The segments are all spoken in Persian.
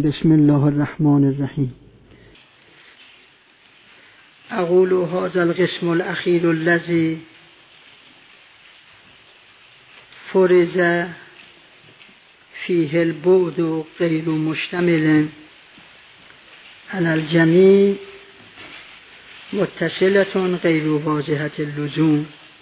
بسم الله الرحمن الرحیم. اقول هذا القسم الاخیر الذي فرض فيه البعد غیر مشتمل على الجميع متصلة غیر واضحة اللزوم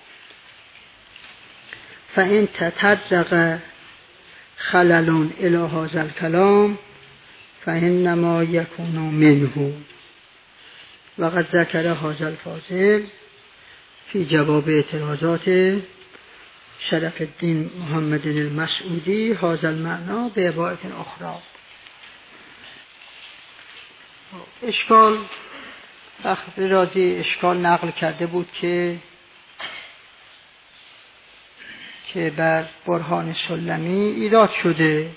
فإن تطرق خلل إلى هذا الكلام فإنما يكون منه. وقد ذكر هذا الفاضل في جواب اعتراضات شرف الدین محمد المسعودی هذا المعنى بعبارة أخرى. اشکال فخر رازی اشکال نقل کرده بود که بر برهان سلمی ایراد شده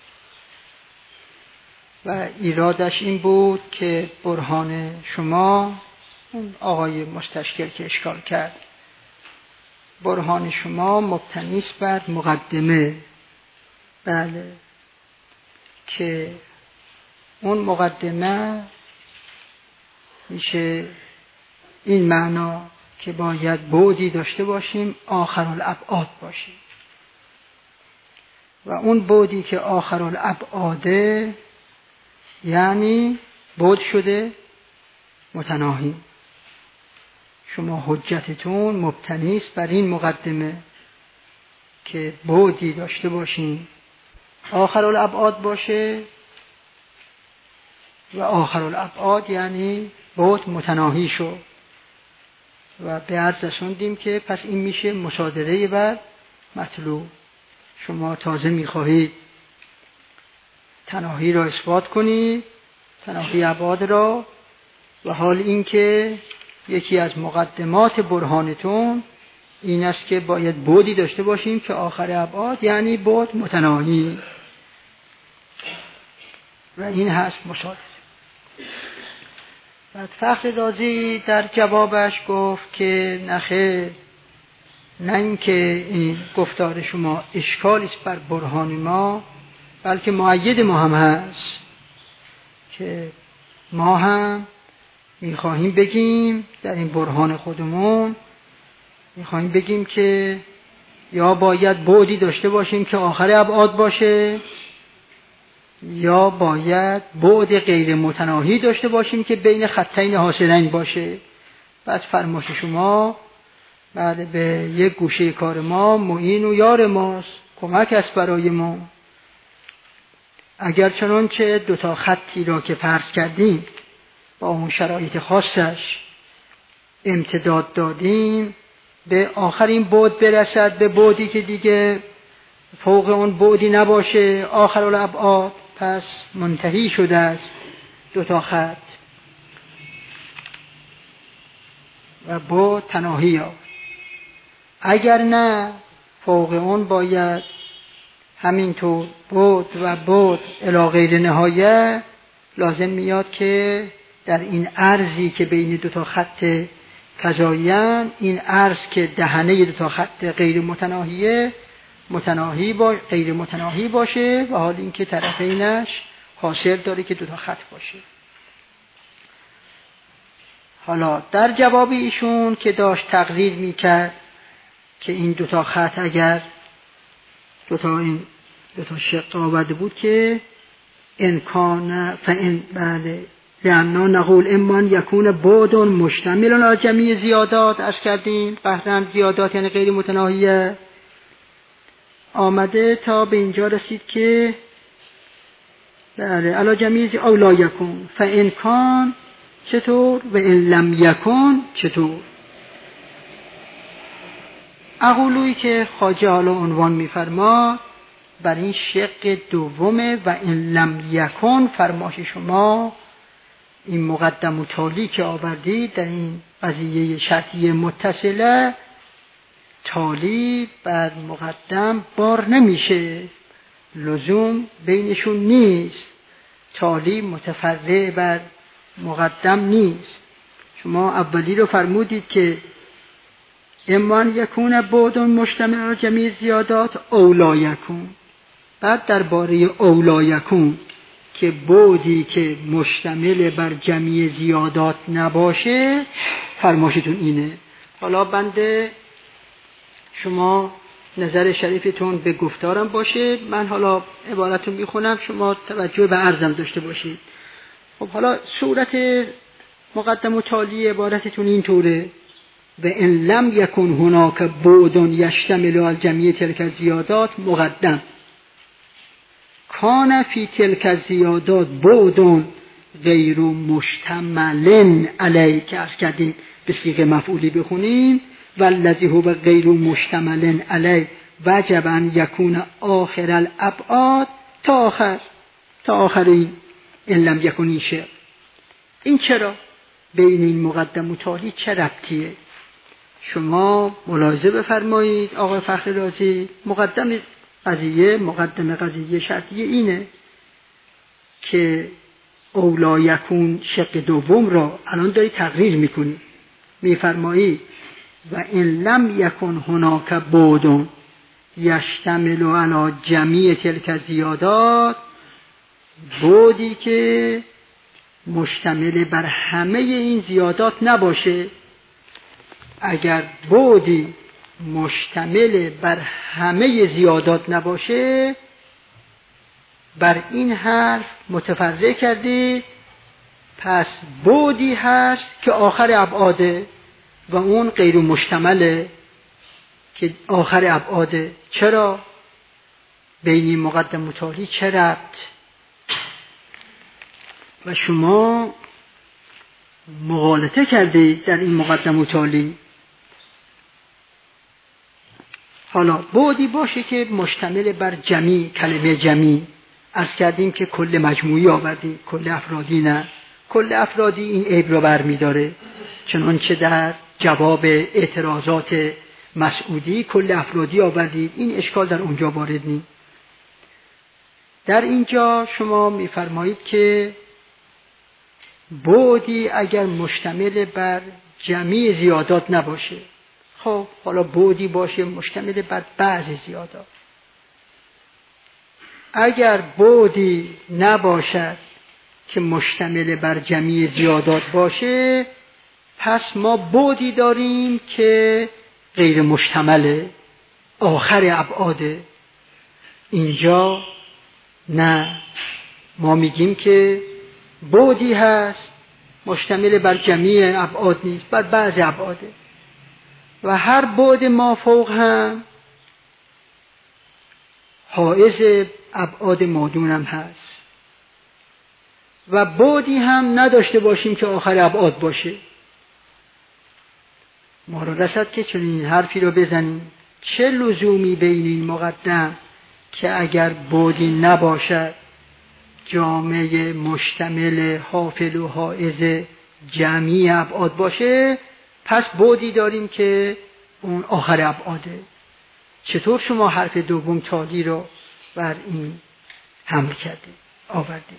و ایرادش این بود که برهان شما، اون آقای مستشکل که اشکال کرد، برهان شما مبتنی است بر مقدمه. بله، که اون مقدمه میشه این معنا که باید بعدی داشته باشیم آخرالابعاد باشیم و اون بعدی که آخرالابعاده یعنی بعد شده متناهی. شما حجتتون مبتنی است بر این مقدمه که بعدی داشته باشیم آخرالابعاد باشه و آخرالابعاد یعنی بعد متناهی شو. و به عرض رسوندیم که پس این میشه مصادره بر مطلوب. شما تازه میخواهید تناهی را اثبات کنید، تناهی ابعاد را، و حال این که یکی از مقدمات برهانتون این است که باید بعدی داشته باشیم که آخر ابعاد یعنی بعد متناهی، و این هست مصادره. بعد فخر رازی در جوابش گفت که نخیر، نه اینکه این گفتار شما اشکالی است بر برهان ما، بلکه مؤید ما هم هست که ما هم میخواهیم بگیم در این برهان خودمون، میخواهیم بگیم که یا باید بعدی داشته باشیم که آخر ابعاد باشه، یا باید بعد غیر متناهی داشته باشیم که بین خطین حاصلین باشه. پس فرمایش شما بعد به یک گوشه کار ما معین و یار ماست، کمک است برای ما. اگر چنانچه دوتا خطی را که فرض کردیم با اون شرایط خاصش امتداد دادیم به آخرین بعد برسد، به بعدی که دیگه فوق اون بعدی نباشه آخرالابعاد، پس منتهی شده است دوتا خط و با تناهی ها. اگر نه فوق اون باید همینطور بعد و بعد الی غیر نهایه، لازم میاد که در این عرضی که بین دوتا خط فضایی‌اند، این عرض که دهنه دوتا خط غیر متناهیه غیر متناهی باشه، و حال این که طرفینش حاصل داره که دوتا خط باشه. حالا در جواب ایشون که داشت تقریر میکرد که این دوتا خط اگر دوتا شق آورده بود که امکان فان بله لأننا نقول اما یکون بعد مشتمل علی جمیع زیادات، از کردیم قطعاً زیادات یعنی غیر متناهیه، آمده تا به اینجا رسید که بله علی جمیع او لا یکون فان کان چطور و ان لم یکن چطور. اقولویی که خواجه حالا عنوان می‌فرما بر این شق دومه و ان لم یکن. فرمایش شما این مقدم و تالی که آوردید در این قضیه شرطیه متصله، تالی بر مقدم بار نمیشه، لزوم بینشون نیست، تالی متفرع بر مقدم نیست. شما اولی رو فرمودید که اما یکون بعد مشتمل علی جمیع زیادات او لا یکون، بعد درباره او لا یکون که بعدی که مشتمل بر جمعی زیادات نباشه فرماشتون اینه. حالا بنده شما نظر شریفتون به گفتارم باشه، من حالا عبارتون میخونم، شما توجه به عرضم داشته باشید. خب حالا صورت مقدم و تالی عبارتتون اینطوره: و ان لم یکن هناک بعد یشتمل علی جمیع تلک الزیادات مقدم کان فی تلک الزیادات بعد غیر مشتمل علی، که عرض کردیم به صیغه مفعولی بخونیم، والذی هو غیر مشتمل علی وجب ان یکون آخر الابعاد تا آخر این ان لم یکن این شعر. این چرا؟ بین این مقدم و تالی چه ربطیه؟ شما ملاحظه بفرمایید آقای فخر رازی، مقدم قضیه شرطیه اینه که اولا یکون شق دوم را الان داری تقریر میکنی، میفرمایی و ان لم یکن هناک بعد یشتمل علی جمیع تلک الزیادات، بعدی که مشتمل بر همه این زیادات نباشه. اگر بعدی مشتمل بر همه زیادات نباشه، بر این حرف متفرع کردید، پس بعدی هست که آخر ابعاده و اون غیر مشتمله که آخر ابعاده. چرا؟ بین مقدم و تالی چه ربط؟ و شما مغالطه کردید در این مقدم و تالی. حالا بعدی باشه که مشتمل بر جمی، کلمه جمی عرض کردیم که کل مجموعی آوردی، کل افرادی نه. کل افرادی این عیب رو برمی داره، چنانچه در جواب اعتراضات مسعودی کل افرادی آوردید، این اشکال در اونجا وارد نیست. در اینجا شما میفرمایید که بعدی اگر مشتمل بر جمعی زیادات نباشه، خب حالا بعدی باشه مشتمل بر بعضی زیادات. اگر بعدی نباشد که مشتمل بر جمعی زیادات باشه، پس ما بعدی داریم که غیر مشتمله، آخر ابعاده. اینجا نه، ما میگیم که بعدی هست مشتمل بر جمیع ابعاد نیست، بر بعض ابعاده، و هر بعد ما فوق هم حائز ابعاد مادون هم هست، و بعدی هم نداشته باشیم که آخر ابعاد باشه. ما رو رسد که چنین حرفی رو بزنیم، چه لزومی بین این مقدم که اگر بعدی نباشد جامعه مشتمل حافل و حائز جمعی ابعاد باشه، پس بعدی داریم که اون آخر ابعاده. چطور شما حرف دوم تالی رو بر این حمل کردید، آوردید؟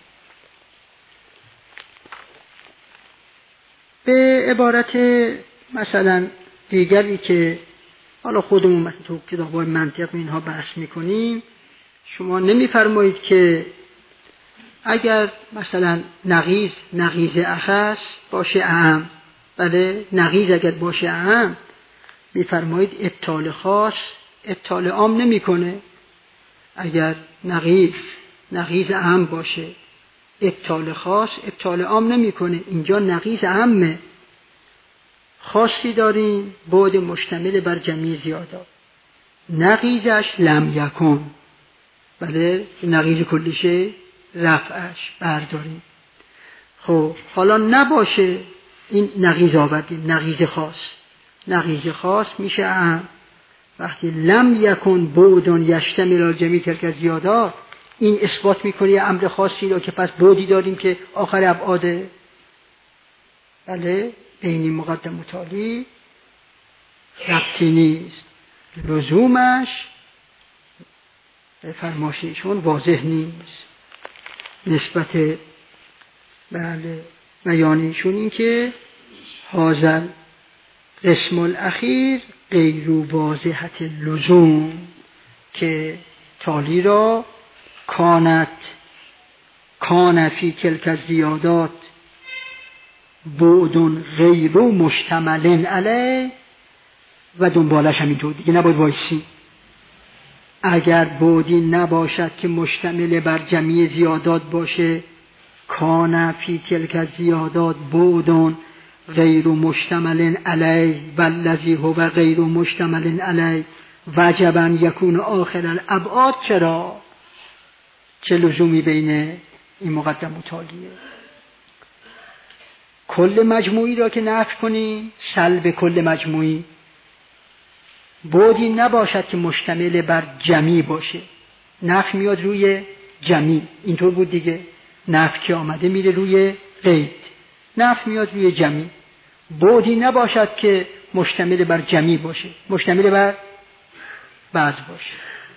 به عبارت مثلا دیگری که حالا خودمون مثلا تو کتاب‌های منطق اینها بحث میکنیم، شما نمیفرمایید که اگر مثلا نقیض اخص باشه اعم، بله نقیض اگر باشه اعم، میفرمایید ابطال خاص ابطال عام نمیکنه. اگر نقیض اعم باشه ابطال خاص ابطال عام نمیکنه. اینجا نقیض اعمه، خاصی داریم بعد مشتمل بر جمعی زیادات، نقیضش لم یکن، بله نقیض کلیشه رفعش برداریم. خب حالا نباشه، این نقیض آوردیم، نقیض خاص میشه اعم. وقتی لم یکن بعد یشتمل علی جمیع تلک الزیادات، این اثبات میکنه امر خاصی رو که پس بعدی داریم که آخر ابعاده. بله بین مقدم و تالی ربطی نیست، لزومش فرماشیشون واضح نیست نسبت بله بیانیشون، این که حاضر قسم الاخیر غیر واضحت لزوم، که تالی را کان فی تلک الزیادات بعد غیر مشتمل علیه و دنبالش همینطور دیگه نباید وایسی. اگر بعدی نباشد که مشتمل بر جمعی زیادات باشه، کان فی تلک الزیادات بعد غیر مشتمل علیه والذی هو غیر مشتمل علیه وجبا یکون آخر الابعاد. چرا؟ چه لزومی بین این مقدم متعالیه؟ کل مجموعی را که نفی کنیم، سلب کل مجموعی، بعدی نباشد که مشتمل بر جمعی باشه، نفی میاد روی جمعی. اینطور بود دیگه، نفی که آمده میره روی قید، نفی میاد روی جمعی. بعدی نباشد که مشتمل بر جمعی باشه، مشتمل بر بعض باشه.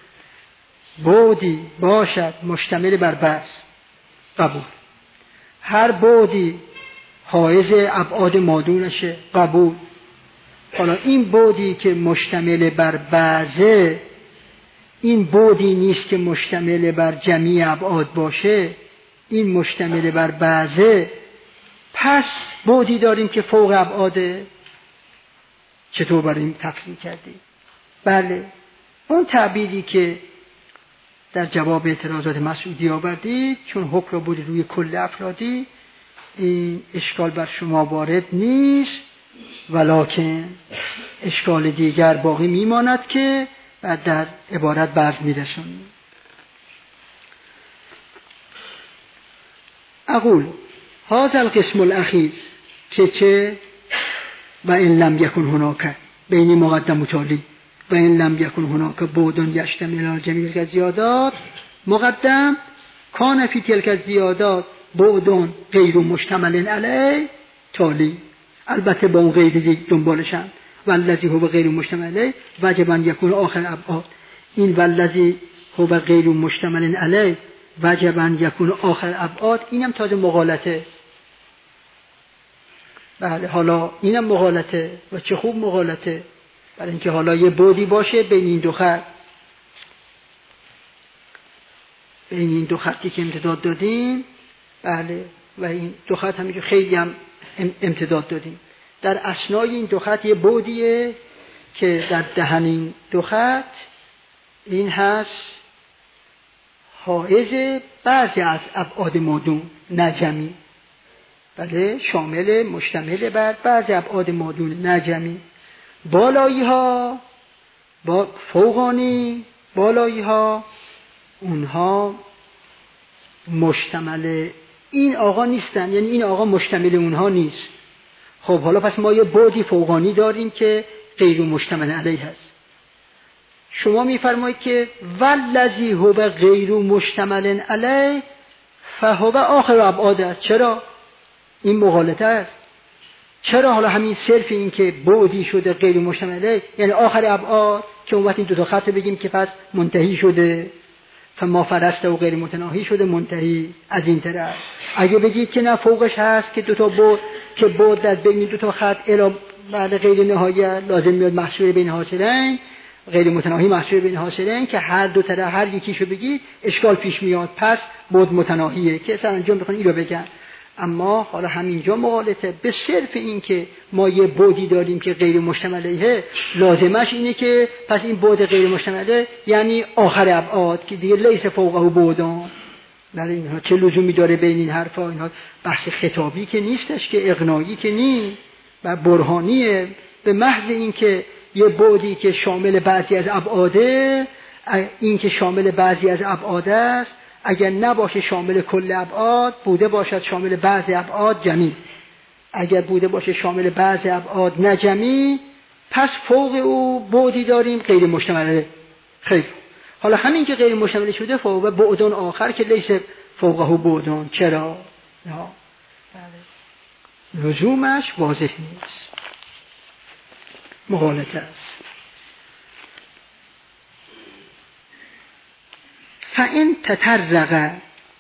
بعدی باشد مشتمل بر بعض، قبول. هر بعدی حائز ابعاد مادونشه، قبول. حالا این بعدی که مشتمل بر بعضه، این بعدی نیست که مشتمل بر جمعی ابعاد باشه، این مشتمل بر بعضه. پس بعدی داریم که فوق ابعاده. چطور برای این تفسیر کردی؟ بله، اون تعبیری که در جواب اعتراضات مسعودی آوردید، چون حکم را بود روی کل افرادی، این اشکال بر شما وارد نیست، ولکن اشکال دیگر باقی میماند که بعد در عبارت برز میرسونیم. اقول هذا القسم الاخیر که و ان لم یکن هناک بین مقدم متعالی و ان لم یکن هناک بعد یشتمل علی جمیع الزیادات، مقدم کان فی تلک الزیادات بعد غیر مشتمل علیه تالی، البته با اون قید دنبالشن، والذی هو غیر مشتمل علیه وجبا یکون آخر ابعاد. این والذی هو غیر مشتمل علیه وجبا یکون آخر ابعاد، اینم تازه مغالطه. بله، حالا اینم مغالطه و چه خوب مغالطه، برای اینکه حالا یه بعدی باشه بین این دو خط، بین این دو خطی که امتداد دادیم. بله، و این دو خط همینجور خیلی هم امتداد دادیم. در اثنای این دو خط یه بعدیه که در دهن این دو خط این هست حائز بعضی از ابعاد مادون، نه جمعی. بله، شامل مشتمل بر بعضی ابعاد مادون، نه جمعی. بالایی ها با فوقانی، بالایی ها اونها مشتمل این آقا نیستن، یعنی این آقا مشتمل اونها نیست. خب حالا پس ما یه بعدی فوقانی داریم که غیر مشتمل علیه هست. شما میفرمایید که والذی هو غیر مشتمل علیه فهو آخر ابعاد است. چرا؟ این مغالطه است. چرا حالا همین صرف این که بعدی شده غیر مشتمل علیه یعنی آخر ابعاد، که اون وقت این دو تا خط بگیم که پس منتهی شده، فما فرسته و غیر متناهی شده، منتهی از این طرف. اگه بگید که نه فوقش هست که دو تا بعد، که بعد در بین دو تا خط الی بعد غیر نهایت لازم میاد محصور بین حاصلین، غیر متناهی محصور بین حاصلین، که هر دو طرف هر یکیشو بگید اشکال پیش میاد، پس بعد متناهیه که سرانجام بخوان اینو بگن. اما حالا همینجا مغالطه به صرف این که ما یه بعدی داریم که غیر مشتمل علیه، لازمش اینه که پس این بعد غیر مشتمل علیه یعنی آخر ابعاد که دیگه لیس فوقه بعدان. برای اینها چه لزومی داره بین این حرفا؟ اینها بحث خطابی که نیستش، که اقناعی که نیست و برهانیه. به محض این که یه بعدی که شامل بعضی از ابعاده، این که شامل بعضی از ابعاد است، اگر نباشه شامل کل ابعاد، بوده باشد شامل بعضی ابعاد جمعی. اگر بوده باشه شامل بعضی ابعاد نه جمعی، پس فوق او بعدی داریم غیر مشتمل. خیلی حالا همین که غیر مشتمل شده فوق بعدون آخر که لیس فوقه بعدون. چرا؟ لزومش واضح نیست، مغالطه است. فإن تطرق،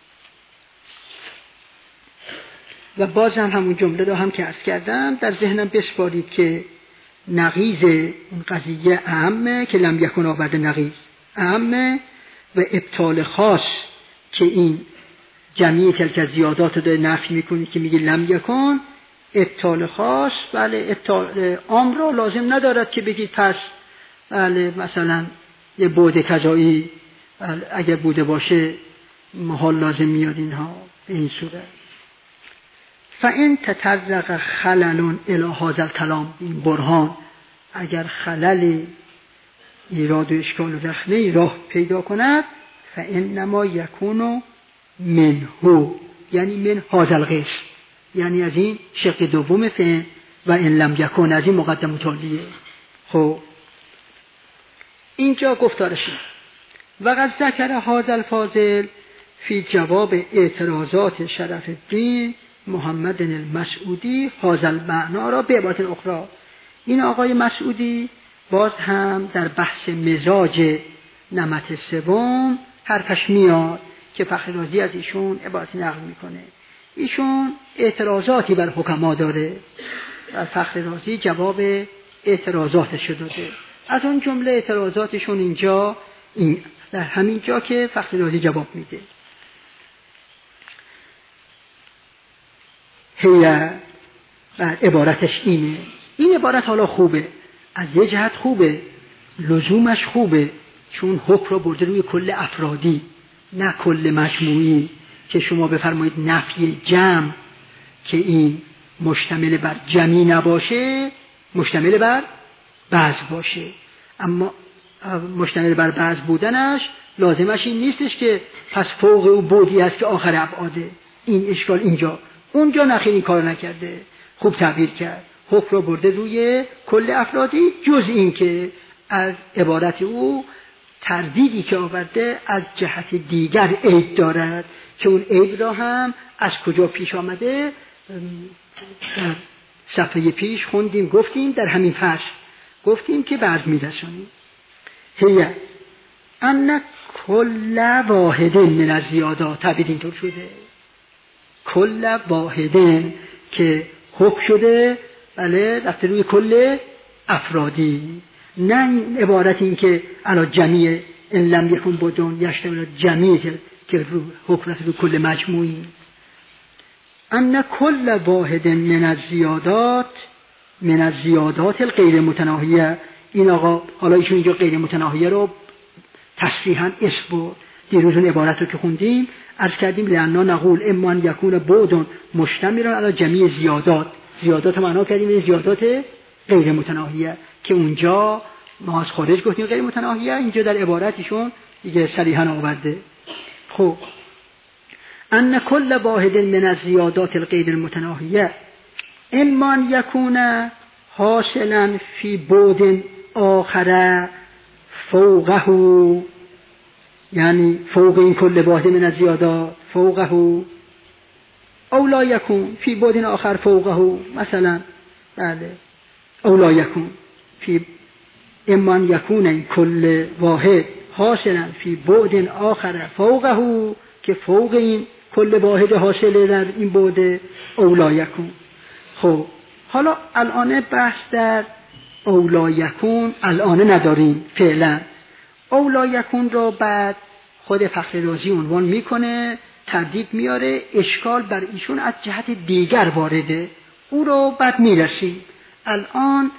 و باز هم همون جمله رو هم که عرض کردم در ذهنم بسپارید که نقیض اون قضیه اعمه که لم یکن آورده، نقیض اعمه و ابطال خاص که این جمعی تلک زیادات رو داره نفی میکنی که میگه لم یکن ابطال خاص. بله ابطال عام را لازم ندارد که بگید پس بله مثلا یه بعد کذایی اگر بوده باشه محال لازم میاد اینها به این صورت. فإن تطرق خلل الی هذا الکلام، این برهان اگر خلل ایراد و اشکال و رخنه راه پیدا کند، فإنما یکون منه، یعنی من هذا القسم، یعنی از این شق دوم فعل، و ان لم یکن از این مقدم متعلیه. خب اینجا گفتارشی و قد ذکر هذا الفاضل فی جواب اعتراضات شرف الدین محمد المسعودی هذا المعنی را به عبارت اخرى. این آقای مسعودی باز هم در بحث مزاج نمط سوم حرفش میاد که فخر رازی از ایشون عبارت نقل میکنه. ایشون اعتراضاتی بر حکما داره و فخر رازی جواب اعتراضاتش داده. از اون جمله اعتراضاتشون اینجا در همین جا که فخر رازی جواب میده. هیه و عبارتش اینه. این عبارت حالا خوبه، از یه جهت خوبه، لزومش خوبه، چون حکم را برده روی کل افرادی نه کل مجموعی، که شما بفرمایید نفی جمع که این مشتمل بر جمعی نباشه، مشتمل بر بعض باشه. اما مشتمل بر بعض بودنش لازمش این نیستش که پس فوق او بودی هست که آخر ابعاده. این اشکال اینجا، اونجا نخیر این کار نکرده، خوب تعبیر کرد، حکم را برده روی کل افرادی، جز این که از عبارت او تردیدی که آورده از جهت دیگر عیب دارد که اون عیب را هم از کجا پیش آمده در صفحه پیش خوندیم، گفتیم در همین فصل گفتیم که بعض میرسونیم. هیه ان کل واحد من از زیادات، تعبیر اینطور شده کل واحد که حکم شده بله رفته روی کل افرادی، نه عبارت این که علا جمیع ان لم یکن بدون یشتمل جمیع که حکم رفته روی کل مجموعی. ان کل واحد من از زیادات الغیر متناهیه. این آقا حالا ایشون اینجا غیر متناهیه رو تصریحاً اسم دیروز اون عبارت رو که خوندیم عرض کردیم لأننا نقول اما ان یکون بعد مشتملا علی جمیع زیادات معنا کردیم زیادات غیر متناهیه که اونجا ما از خارج گفتیم غیر متناهیه، اینجا در عبارتشون دیگه صریحاً آورده. خب ان کل واحد من الزیادات الغیر المتناهیه اما ان یکون حاصلا فی بعد آخر فوقه، یعنی فوق این کل واحد من الزیادات فوقه، او لا یکون فی بعد آخر فوقه، مثلا بله او لا یکون فی اما ان یکون این کل واحد حاصلا فی بعد آخر فوقه، که فوق این کل واحد حاصله در این بعد، او لا یکون. خب حالا الان بحث در او لا یکون الان نداریم فعلا. او لا یکون را بعد خود فخر رازی عنوان میکنه، تردید میاره، اشکال بر ایشون از جهت دیگر وارده، او رو بعد میرسیم. الان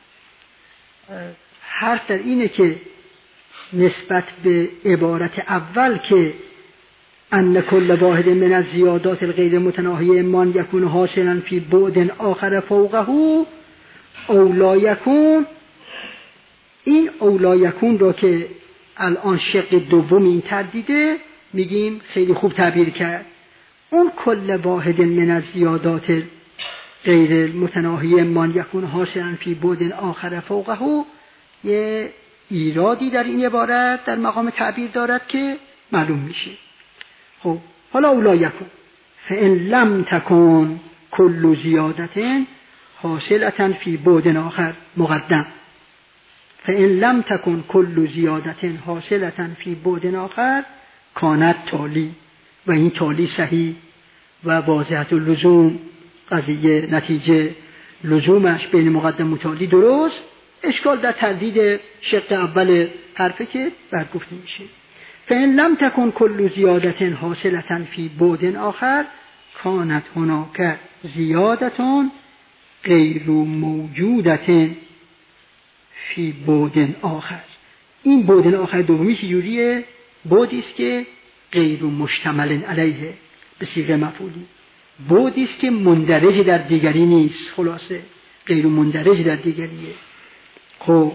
حرف در اینه که نسبت به عبارت اول که ان کل واحد من الزیادات الغیر متناهیه امان یکون حاصلا فی بعد آخر فوقه او لا یکون، این او لا یکون رو که الان شق دوم این تردیده میگیم خیلی خوب تعبیر کرد. اون کل واحد من الزیادات غیر متناهیه امان یکون حاصلا فی بعد آخر فوقه یه ایرادی در این عبارت در مقام تعبیر دارد که معلوم میشه. خب حالا اولا یکون فإن لم تکن کل زیادت حاصلتا فی بعد آخر مقدم، فإن لم تکن کل زیادت حاصلتا فی بعد آخر کانت تالی، و این تالی صحیح و واضحت اللزوم، قضیه نتیجه لزومش بین مقدم متعالی درست، اشکال در تردید شق اول حرفه که بعد گفته میشه. فإن لم تكن كل زیادة حاصلة فی بعد آخر کانت هناك زیادة غیر موجودة فی بعد آخر. این بعد آخر دومی چجوریه؟ بعدی است که غیر مشتمل علیه به صیغه مفعولی، بعدی است که مندرج در دیگری نیست، خلاصه غیر مندرج در دیگریه. خب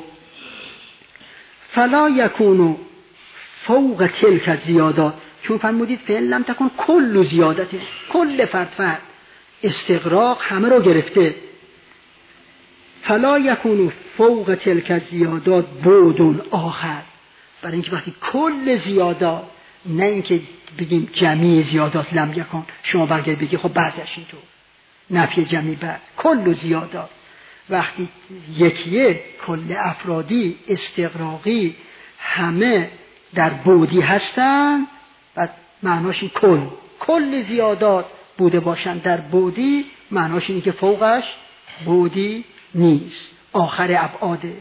فلا یکون فوق تلک الزیادات، چون فرمودید فعل لم تکن کل زیادت، کل فرد استغراق همه رو گرفته. فلا یکون فوق تلک الزیادات بعد آخر، برای اینکه وقتی کل زیادات، نه اینکه بگیم جمعی زیادات لم یکن، شما برگرد بگی خب بعضش اینطور نفی جمعی بعد، کل زیادات وقتی یکیه کل افرادی استغراقی همه در بعدی هستن و معناش این کل زیادات بوده باشن در بعدی، معناش اینه که فوقش بعدی نیست، آخر ابعاده.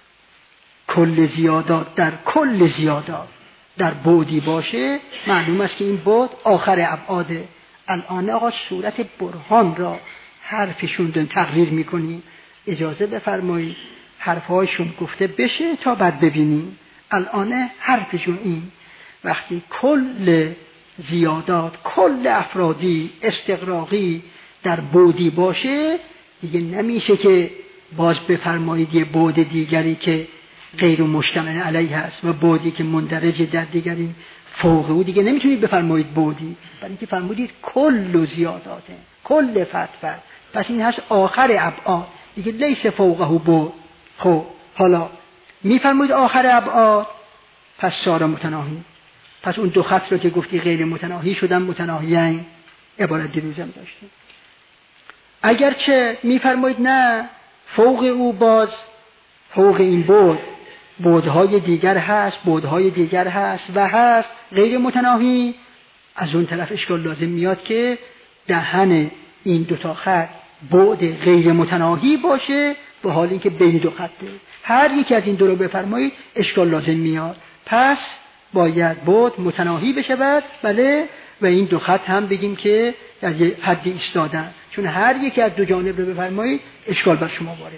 کل زیادات در کل زیادات در بعدی باشه، معلوم است که این بعد آخر ابعاده. الان آقا صورت برهان را حرفشون تقریر میکنیم، اجازه بفرمایید حرفهایشون گفته بشه تا بعد ببینیم. الان حرفشون این، وقتی کل زیادات کل افرادی استغراقی در بعدی باشه، دیگه نمیشه که باز بفرمایید یه بعد دیگری که غیر مشتمل علیه هست و بعدی که مندرج در دیگری فوق او، دیگه نمیتونید بفرمایید بعدی، برای اینکه فرمودید کل زیاداته کل فرد، پس این هست آخر ابعاد دیگه، لیس فوقه بعد. خب حالا میفرمایید آخر ابعاد، پس صار متناهی، پس اون دو خط رو که گفتی غیر متناهی شدن متناهیین، عبارت دیروزم داشتیم. اگرچه میفرمایید نه فوق او، باز فوق این بعدهای دیگر هست، بعدهای دیگر هست و هست غیر متناهی، از اون طرف اشکال لازم میاد که دهن این دو تا خط بعد غیر متناهی باشه، به حال اینکه بین دو خطه. هر یک از این دو رو بفرمایید اشکال لازم میاد، پس باید بعد متناهی بشه بعد، بله، و این دو خط هم بگیم که در یه حد ایستادن، چون هر یک از دو جانب رو بفرمایید اشکال بر شما وارده.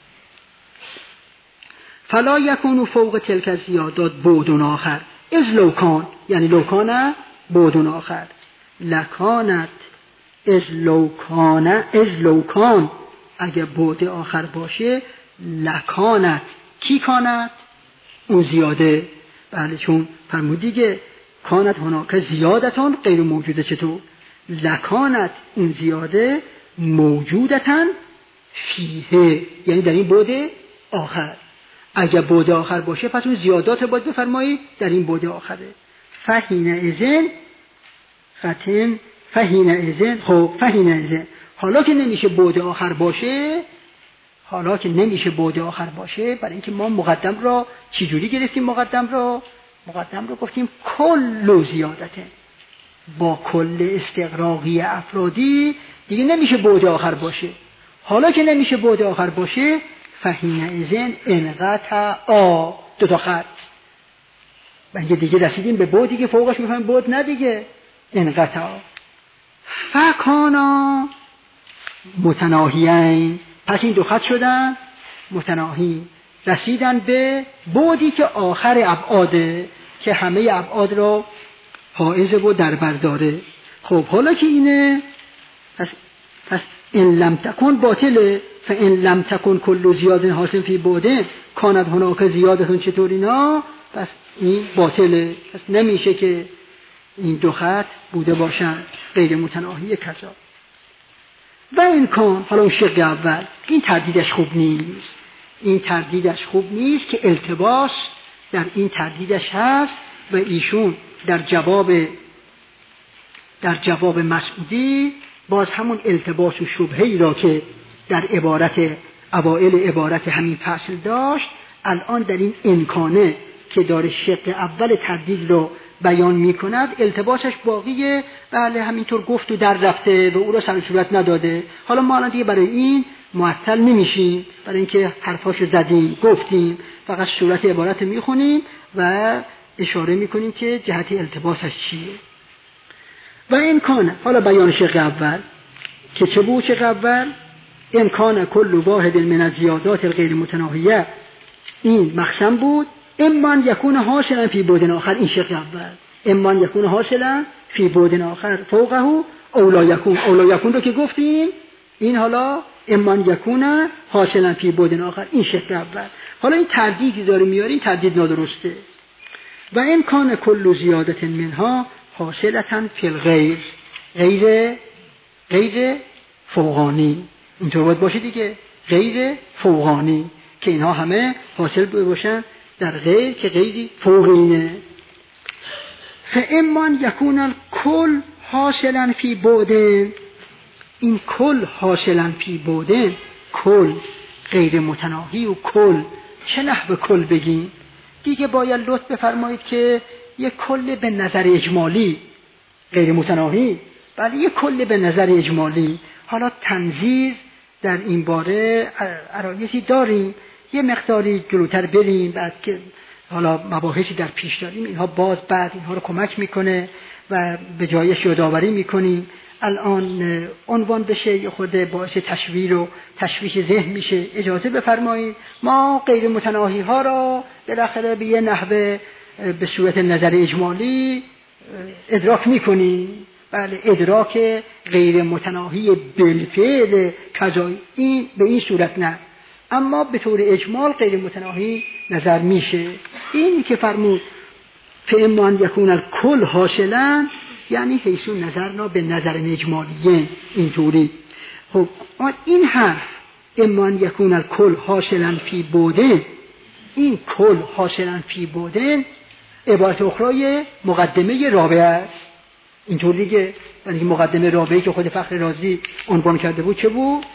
فلا یکون فوق تلک الزیادات بعد آخر اذ لو کان، یعنی لو کان بعد آخر، لکانت اذ لو کان اگه بعد آخر باشه، لکانت کی کانت؟ اون زیاده، بله، چون فرمودی که کانت هناک زیادتان غیر موجوده، چطور؟ لکانت اون زیاده موجودتن فیه، یعنی در این بعد آخر. اگر بعد آخر باشه پس اون زیادات باید بفرمایید در این بعد آخره. فهین ازن حالا که نمیشه بعد آخر باشه، برای اینکه ما مقدم را چجوری گرفتیم؟ مقدم را گفتیم کل زیادته، با کل استغراقی افرادی دیگه نمیشه بعد آخر باشه. حالا که نمیشه بعد آخر باشه، فهین ازن انقطع دو تا خط، بلکه دیگه رسیدیم به بعدی که فوقش میفهمیم بعد نه دیگه، انقطع فکانا متناهیین، پس این دو خط شدن متناهی، رسیدن به بعدی که آخر ابعاده، که همه ابعاد را حائز و در برداره. خب حالا که اینه، پس این لم تکن باطله، فان لم تکن کل زیاده حاصل فی بعده کانت هناک زیادتون، چطور اینا؟ پس این باطله، پس نمیشه که این دو خط بوده باشن غیر متناهی کذا. و این کان، حالا اون شق اول، این تردیدش خوب نیست که التباس در این تردیدش هست و ایشون در جواب مسعودی باز همون التباس و شبهه‌ای را که در اوائل عبارت همین فصل داشت، الان در این امکانه که داره شق اول تردید رو بیان می کند، التباسش باقیه، بله همینطور گفت و در رفته و او را سر و صورت نداده. حالا ما الان دیگه برای این معطل نمیشیم، برای اینکه حرفاشو زدیم گفتیم، فقط صورت عبارت میخونیم و اشاره میکنیم که جهت التباسش چیه. و امکان، حالا بیان شق اول که چه بود. شق اول امکان کل واحد من الزیادات الغیر متناهیه، این مقسم بود. اما یکون حاصلا فی بعد آخر، این شق اول. اما یکون حاصلا فی بعد آخر فوقه او لا یکون. او لا یکون رو که گفتیم، این حالا اما یکون حاصلا فی بعد آخر، این شق اول. حالا این تردیدی داره میاریم، تردید نادرسته. و امکان کل زیادت منها حاصلتا فی الغیر، غیر فوقانی. اینطور باید باشه دیگه، غیر فوقانی، که اینها همه حاصل باشن در غیر که غیری فوقینه. فاما یکون الکل حاصلا فی بعد، این کل حاصلا فی بعد، کل غیر متناهی و کل چه نحو کل بگیم دیگه؟ باید لطف بفرمایید که یک کل به نظر اجمالی غیر متناهی، بله یک کل به نظر اجمالی. حالا تنظیر در این باره عرایزی داریم، یه مقداری جلوتر بریم، بعد که حالا مباحثی در پیش داریم، اینها بعد اینها رو کمک میکنه و به جایش یادآوری میکنیم. الان عنوان بشه یه خورده باعث تشویر و تشویش ذهن میشه. اجازه بفرمایید ما غیر متناهی ها را بالاخره به یه نحوه به صورت نظر اجمالی ادراک میکنیم. بله، ادراک غیر متناهی بالفعل کذایی، این به این صورت نه، اما به طور اجمال غیر متناهی نظر میشه. اینی که فرمود فاما ان یکون الکل حاصلا، یعنی حیثون نظرنا به نظر اجمالیه، اینطوری. خب این حرف اما ان یکون الکل حاصلا فی بعد، این کل حاصلا فی بعد عبارت اخرای مقدمه رابعه است. اینطور دیگه، یعنی مقدمه رابعه که خود فخر رازی عنوان کرده بود چه بود؟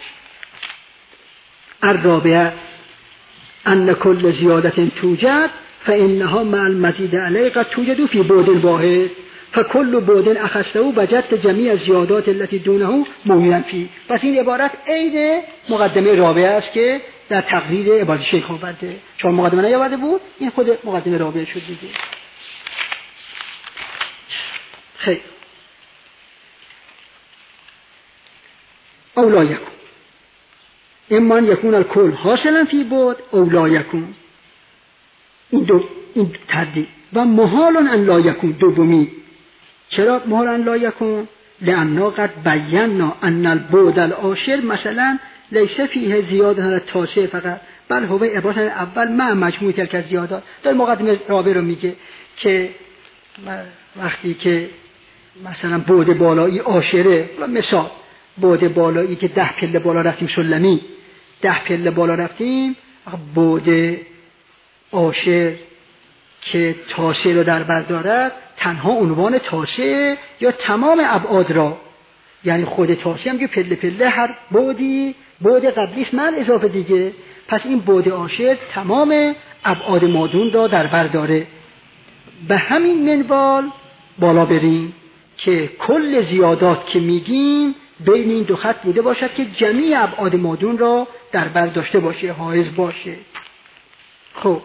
الرابعه ان کل زیادت توجد فانها مع المزید علیه قد توجد فی بعد واحد فکل بعد اخذته وجدت جمیع زیادات التي دونه موجودا فی. پس این عبارت عین مقدمه رابعه است که در تقریر عبارت شیخ آورده. چون مقدمه نیاورده بود، این خود مقدمه رابعه شد دیگه. خیلی او لا یکون، اما یکون الکل حاصلا فی بعد او لا یکون، این تردید. و محال ان لا یکون، دومی. چرا محال ان لا یکون؟ لأننا قد بینا ان البعد العاشر مثلا لیس فیه زیاده التاسع فقط بل هو عبارت اول مع مجموع تلک الزیادات. در مقدمه رابع رو میگه که وقتی که مثلا بعد بالایی عاشره، مثال بعد بالایی که 10 پله بالا رفتیم، سلمی 10 پله بالا رفتیم، بعد عاشر که تاسع رو در بر دارد تنها عنوان تاسع یا تمام ابعاد را، یعنی خود تاسع هم که پله پله هر بعدی بعد قبلیست من اضافه دیگه. پس این بعد عاشر تمام ابعاد مادون را در بر داره. به همین منوال بالا بریم که کل زیادات که میگیم بین این دو خط بوده باشد که جمیع ابعاد مادون را در بر داشته باشه، حائز باشه. خب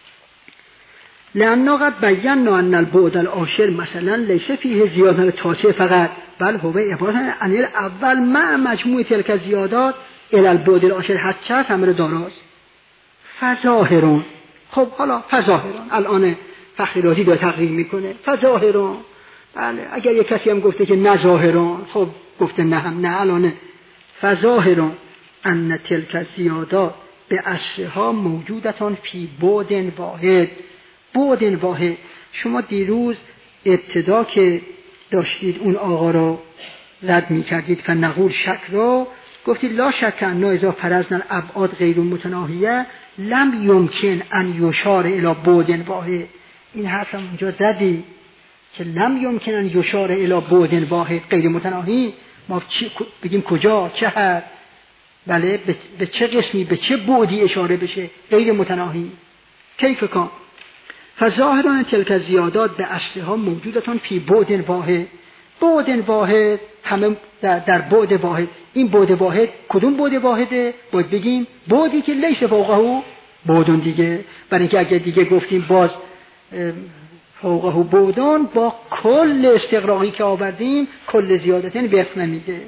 لأننا قد بینا ان البعد العاشر مثلا لیس فیه زیاده التاسع فقط بل هو عبارت عن الاول مع مجموع تلک زیادات الی البعد العاشر حتی همه داراست. فظاهرون. خب حالا فظاهرون الان فخر رازی داره تقریر میکنه. فظاهرون، بله، اگر یک کسی هم گفته که نظاهرون، خب گفته نه هم نه، الان فظاهرون ان تلک زیادات به اصلها موجودتان فی بعد واحد. بعد واحد. شما دیروز ابتدا که داشتید اون آقا رو رد می کردید فنقول شک را، گفتید لا شک انا اذا فرضنا الابعاد غیر متناهیه لم یمکن ان یشار الی بعد واحد. این حرف هم اونجا زدی که لم یمکن ان یشار الی بعد واحد غیر متناهی. ما بگیم کجا، چه حد، بله، به چه قسمی، به چه بعدی اشاره بشه غیر متناهی. کیف کن فظاهران تلک زیادات به اصلها موجودتان فی بعد واحد. بعد واحد همه در بعد واحد. این بعد واحد کدوم بعد واحده؟ باید بگیم بعدی که لیس فوقه بعدون دیگه. برای اینکه اگر دیگه گفتیم باز فوقه بعدان با کل استقراقی که آوردیم کل زیادتن وفق نمیده.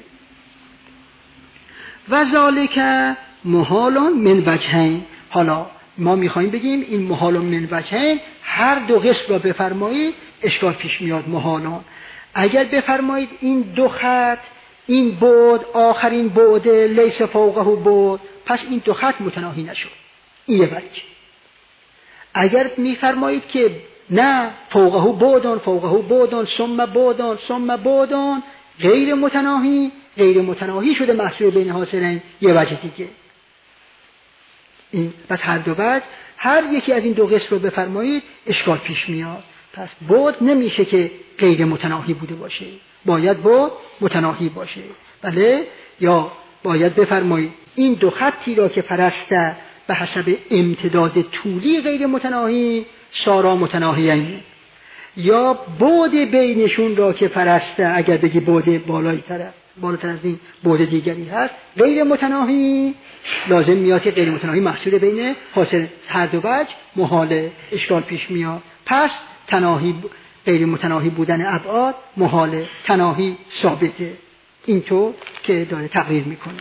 و ذالک محال من وجهین. حالا ما میخوایم بگیم این محال من وجهین هر دو قسم را بفرمایید اشکال پیش میاد. محالان اگر بفرمایید این دو خط این بعد آخرین بعد لیس فوقه بعد، پس این دو خط متناهی نشد، این وجه. اگر میفرمایید که نه فوقه بعدان ثم بعدان غیر متناهی شده محصول بین حاصلین، یه وجه دیگه. این پس هر دو وجه هر یکی از این دو قسم رو بفرمایید اشکال پیش میاد. پس بعد نمیشه که غیر متناهی بوده باشه، باید بعد متناهی باشه. بله، یا باید بفرمایید این دو خطی را که فرسته به حسب امتداد طولی غیر متناهی سارا متناهیین، یا بعد بینشون را که فرسته اگر بگی بعد بالاتر از این بعد دیگری هست غیر متناهی، لازم میاد که غیر متناهی محصول بین حاصل هر دو وجه محاله، اشکال پیش میاد. پس تناهی غیر متناهی بودن ابعاد محاله، تناهی ثابته. اینطور که داره تقریر میکنه.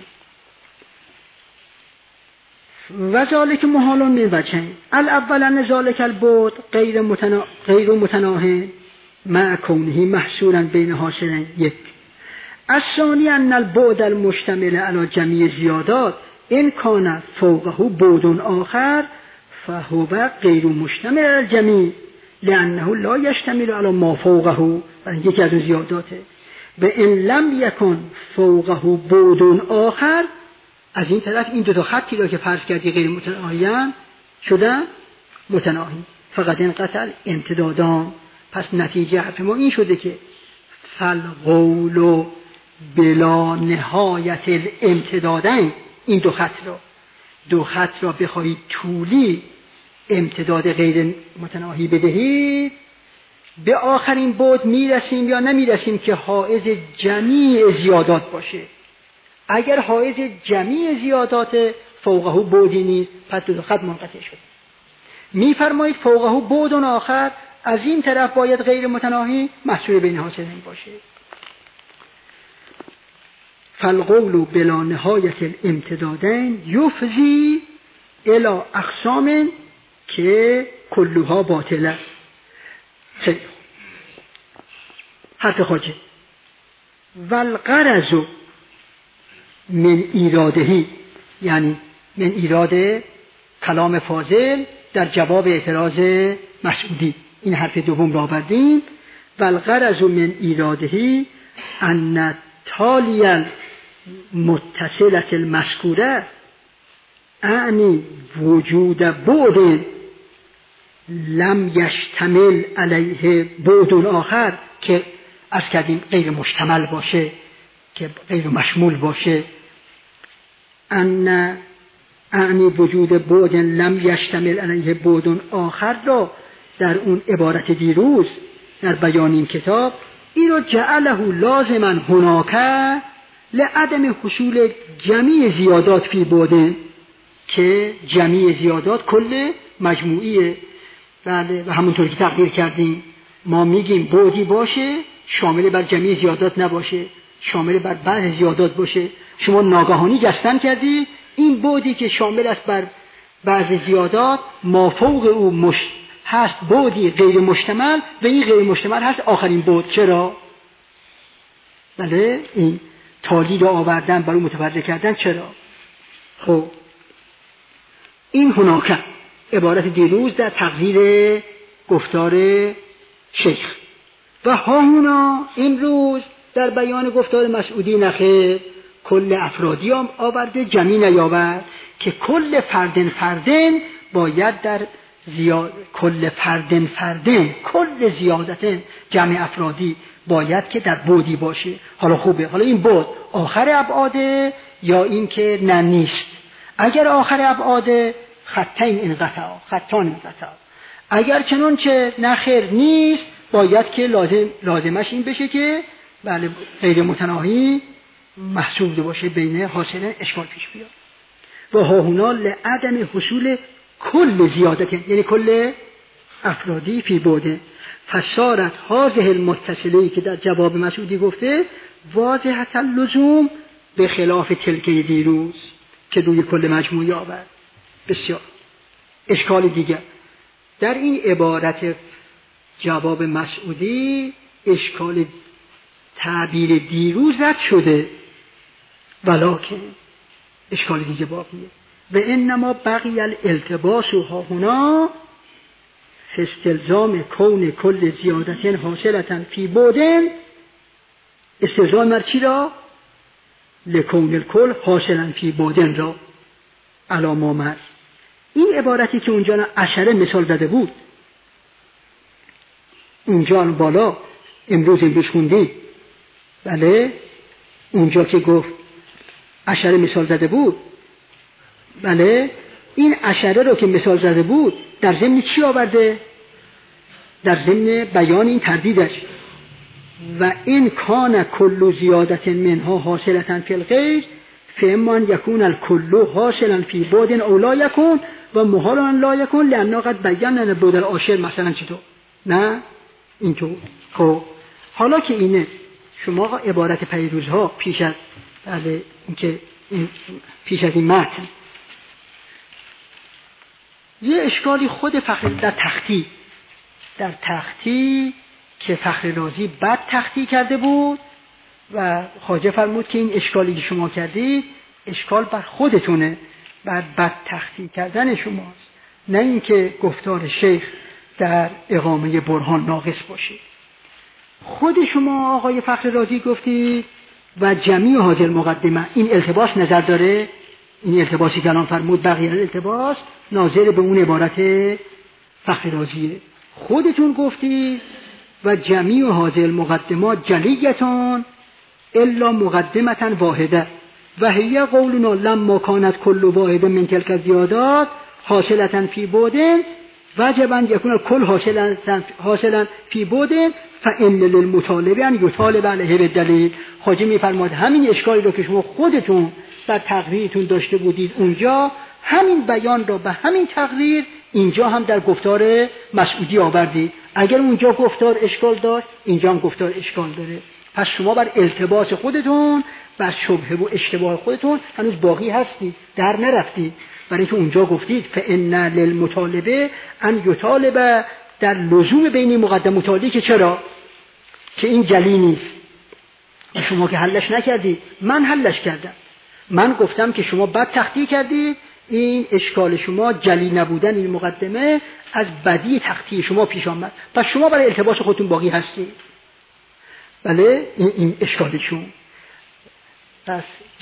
و ذالک محال من وجهین. الاول ان ذالک البعد غیر متناهی مع کونه محصولا بین حاصلین یک. الثانی ان البعد المشتمل علی جمیع زیادات ان کان فوقه بعد آخر فهو غیر مشتمل علی الجمیع لانه لا یشتمل علی ما فوقه، یکی از اون زیاداته. و ان لم یکن فوقه بعد آخر، از این طرف این دو خطی را که فرض کردی غیر متناهیان شدن متناهی، فقط انقطع امتدادان. پس نتیجه حرف ما این شده که فالقول بلا نهایت الامتدادین، این دو خط را بخواهید طولی امتداد غیر متناهی بدهید، به آخرین بعد میرسیم یا نمیرسیم که حائز جمیع زیادات باشه. اگر حائز جمیع زیادات فوقه بعدی نیست، پس دو خط منقطع شد. میفرمایید فوقه بعد آخر، از این طرف باید غیر متناهی محصول بین حاصلین باشه. فالقول بلا نهایت الامتدادین یفضی الی اقسام که کلها باطله. خیلی حرف خواجه. والغرض من ایرادهی، یعنی من ایراد کلام فاضل در جواب اعتراض مسعودی، این حرف دوم را آوردیم. والغرض من ایرادهی ان تالی متصلة المذکوره اعنی وجود بعد لم یشتمل علیه بعد آخر، که از کردیم غیر مشتمل باشه، که غیر مشمول باشه. اعنی وجود بعد لم یشتمل علیه بعد آخر را در اون عبارت دیروز در بیان این کتاب، این رو جعله لازما هناک لعدم حصول جمیع زیادات فی بعد، که جمیع زیادات کل مجموعیه. بله، و همونطوری که تقدیر کردیم ما میگیم بعدی باشه شامل بر جمیع زیادات نباشه، شامل بر بعض زیادات باشه. شما ناگهانی جستن کردی این بعدی که شامل است بر بعض زیادات مافوق او هست بعدی غیر مشتمل، و این غیر مشتمل هست آخرین بعد. چرا؟ بله، این تالی رو آوردن برای متفرق کردن. چرا؟ خب این هناکه عبارت دیروز در تقریر گفتار شیخ، و هاهونا امروز در بیان گفتار مسعودی نخیر کل افرادی هم آورده جمعی نیاورد، که کل فردن باید در کل فردن کل زیادتن جمع افرادی باید که در بعدی باشه. حالا خوبه، حالا این بعد آخر ابعاده یا این که نه نیست. اگر آخر ابعاده خطان انقطع، اگر چنانچه نخیر نیست باید که لازمش این بشه که بله غیر متناهی محسوب باشه بین حاصلین، اشکال پیش بیاد. و هاهونا لعدم حصول کل زیادت، یعنی کل افرادی فی بعد. فسارت هذه المتصله که در جواب مسعودی گفته واضحة اللزوم به خلاف تلکه دیروز که روی کل مجموعی آورد. بسیار اشکال دیگر در این عبارت جواب مسعودی، اشکال تعبیر دیروز رد شده، ولکن اشکال دیگه باقیه. و انما بقی الالتباس ها هنا استلزام کون کل زیادتین حاصلتن فی بودن. استلزام مر چی را؟ لکون الکل حاصلن فی بودن را علاما مر. این عبارتی که اونجا عشره مثال زده بود، اونجا بالا امروز خوندی، بله اونجا که گفت عشره مثال زده بود، بله این عشره رو که مثال زده بود در ضمن چی آورده؟ در ضمن بیان این تردیدش. و این کان کل زیادت منها حاصلتن فی الغیر فاما یکون الکل حاصلا فی بعد او لا یکون و محال ان لا یکون لانه قد بیان بعد العاشر مثلا. چطور؟ نه اینطور. خب حالا که اینه شما عبارت پیروزها پیش از بله اینکه پیش از این متن یه اشکالی خود فخر در تختی که فخر رازی بد تختی کرده بود و خواجه فرمود که این اشکالی که شما کردید اشکال بر خودتونه، بر بد تختی کردن شماست، نه اینکه گفتار شیخ در اقامه برهان ناقص باشه. خود شما آقای فخر رازی گفتید و جمیع حاضر مقدمه. این التباس نظر داره؟ این التباسی که الان فرمود بقیه التباس ناظر به اون عبارت فخر رازیه. خودتون گفتید و جمیع حاضر مقدمات جلیتان الا مقدمتا واحده و هی قولنا لما کانت کل واحد من تلک زیادات حاصلتا فی بودن وجبا یکون کل حاصلا فی بودن فان للمطالب ان یطالب علیه بالدلیل. خواجه میفرماد همین اشکالی رو که شما خودتون در تقریرتون داشته بودید اونجا، همین بیان را به همین تقریر اینجا هم در گفتار مسعودی آوردید. اگر اونجا گفتار اشکال داشت اینجا هم گفتار اشکال داره. پس شما بر التباس خودتون، بر شبهه و اشتباه خودتون هنوز باقی هستید، در نرفتید. برای که اونجا گفتید فإن للمطالبه ان یطالب، در لزوم بین مقدم مطالبه که چرا؟ که این جلی نیست. شما که حلش نکردید، من حلش کردم. من گفتم که شما بد تخطیع کردید، این اشکال شما جلی نبودن این مقدمه از بدی تخطیع شما پیش آمد. پس شما برای التباس خودتون باقی هستید. بله این اشکالشون. پس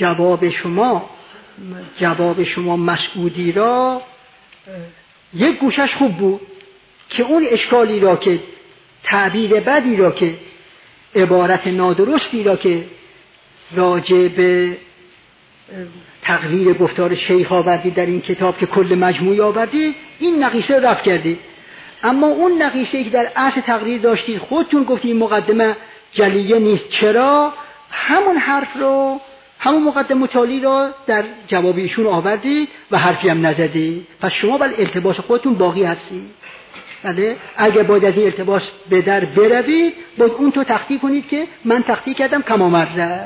جواب شما مسعودی را یک گوشش خوب بود که اون اشکالی را که تعبیر بدی را که عبارت نادرستی را که راجع به تقریر گفتار شیخ آوردید در این کتاب که کل مجموعی آوردید، این نقیصه رفع کردید. اما اون نقیصه‌ای که در اصل تقریر داشتید خودتون گفتید این مقدمه جلیه نیست. چرا؟ همون حرف رو، همون مقدمه مطالی را در جواب ایشون آوردید و حرفی هم نزدید. پس شما بل التباس خودتون باقی هستید. بله اگه باید از این التباس به در بروید، باید اون تو تخطیع کنید که من تخطیع کردم کما مره.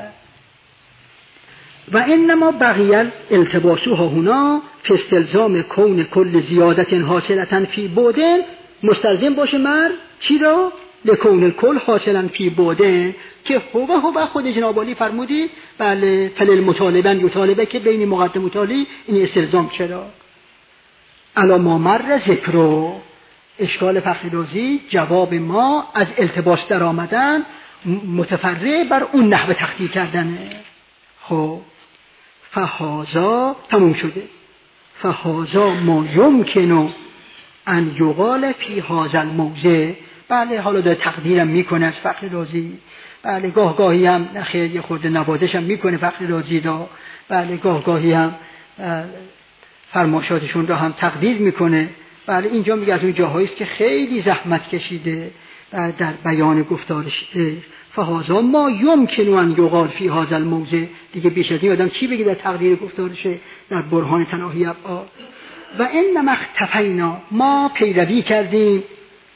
و انما بقی الالتباس ها هنا فی استلزام کون کل زیادت حاصلتا فی بودن، مستلزم باشه مر چی را؟ لکون الکل حاصلا فی بودن، که هو خود جناب عالی فرمودید بله فلل مطالبن یطالبه، که بین مقدم مطالب این استلزام چرا؟ الا ما مر ذکر. اشکال فخر رازی جواب ما از التباس در آمدن متفرع بر اون نحو تخطیع کردنه. خب فهذا تموم شده. فهذا ما یمکن ان یقال فی هذا الموضع. بله حالا داره تقدیرم میکنه از فخر رازی. بله گاه گاهی هم نخیر یه خورده نوازش هم میکنه فخر رازی را. بله گاه گاهی هم فرماشاتشون را هم تقدیر میکنه. بله اینجا میگه از اون جاهایی است که خیلی زحمت کشیده در بیان گفتارش. فهذا ما یمکن ان یقال فی هذا الموضع. دیگه بیش از این آدم چی بگه در تقدیر گفتارش در برهان تناهی ابعاد. و انما اختفینا، ما پیروی کردیم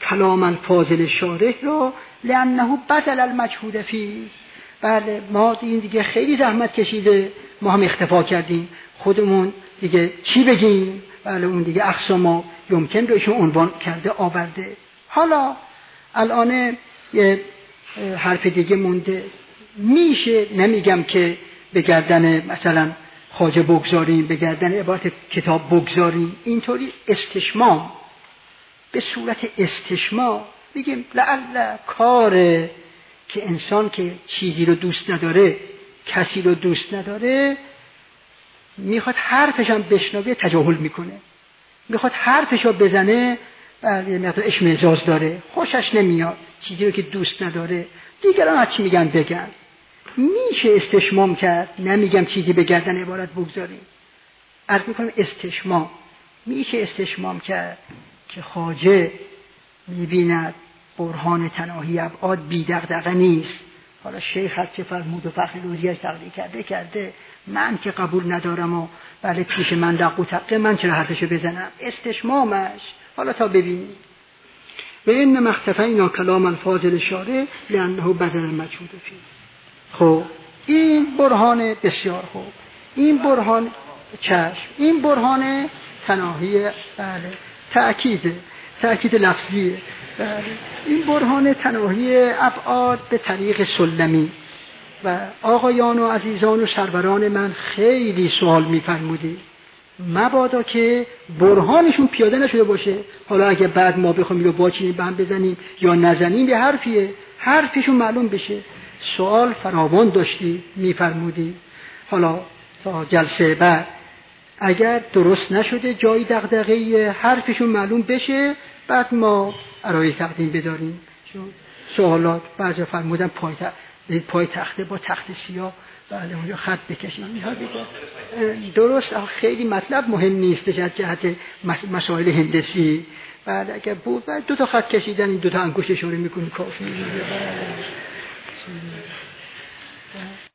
کلام الفاضل شارح را لانه بذل المجهود فیه. بله ما این دیگه خیلی زحمت کشیده، ما هم اختفا کردیم، خودمون دیگه چی بگیم؟ بله اون دیگه اقسام یمکن رو ایشون عنوان کرده آورده. حالا الان یه حرف دیگه مونده، میشه نمیگم که به گردن مثلا خواجه بگذاریم، به گردن عبارت کتاب بگذاریم، اینطوری استشمام به صورت استشمام بگیم لعل کاره که انسان که چیزی رو دوست نداره، کسی رو دوست نداره، میخواد حرفش هم بشنوه تجاهل میکنه، میخواد حرفش رو بزنه یه مقدار اشمئزاز داره، خوشش نمیاد چیزی رو که دوست نداره، دیگران هر چی میگن بگن. میشه استشمام کرد، نمیگم چیزی به گردن عبارت بگذاریم، عرض میکنم استشمام میشه استشمام کرد که خواجه میبیند برهان تناهی ابعاد بی دغدغه نیست. حالا شیخ هر چه فرمود و فخر روزیش تقلید کرده من که قبول ندارم و بله پیش من دق و تقه، من چرا حرفشو بزنم؟ استشمامش حالا تا ببینیم. و این مختفینا کلام الفاضل شارع لانه بذل المجهود فیه. خب این برهان بسیار خوب، این برهان چشم، این برهان تناهی، بله تأکید لفظیه، بله این برهان تناهی ابعاد به طریق سلمی. و آقایان و عزیزان و سروران من خیلی سوال می‌فرمودید، مبادا که برهانشون پیاده نشده باشه، حالا اگه بعد ما بخوایم رو باچینیم به هم بزنیم یا نزنیم به حرفشون معلوم بشه. سوال فراوان داشتی می‌فرمودید، حالا تا جلسه بعد اگر درست نشده جایی دغدغه حرفشون معلوم بشه، بعد ما ارائه تقدیم بداریم. چون سوالات بعضی فرمودن پای تخته با تخت سیاه، بله اونجا خط بکشیم، درست خیلی مطلب مهم نیست از جهت مسائل هندسی. بعد اگر بود بعد 2 تا خط کشیدن، این 2 تا انگشت اشاره میکنی کافی.